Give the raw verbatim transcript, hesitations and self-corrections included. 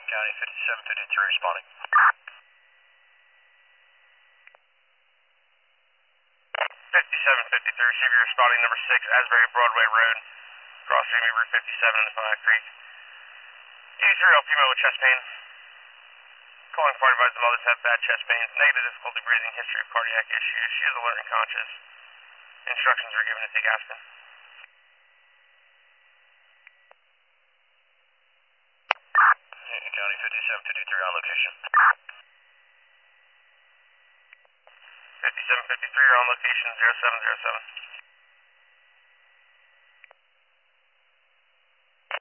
County fifty-seven fifty-three responding. fifty-seven fifty-three, receive your responding number six, Asbury Broadway Road, crossing Route fifty-seven in Fire Creek. eighty-three-year-old female with chest pain. Calling party advised the mother's had bad chest pains, negative difficulty breathing, history of cardiac issues. She is alert and conscious. Instructions were given to take aspirin. County fifty-seven fifty-three on location. fifty-seven fifty-three, you're on location zero seven zero seven.